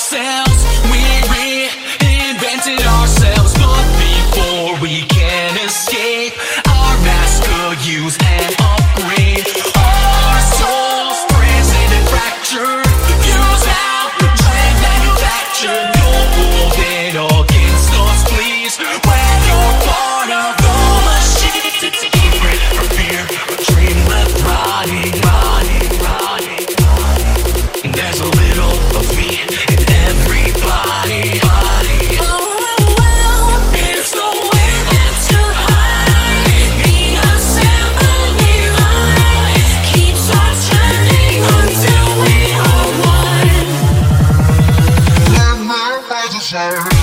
ourselves. We reinvented ourselves, but before we can escape, our masks could use an upgrade. Our souls twisted and fractured, fuse out, dread manufactured. Don't hold it against us, please. When you're part of the machine, it's a secret for fear, a dream left rotting. There's a little of me in everybody. There's no way left to hide. Being assembled, we rise. Keeps on turning until we are one. Sorry.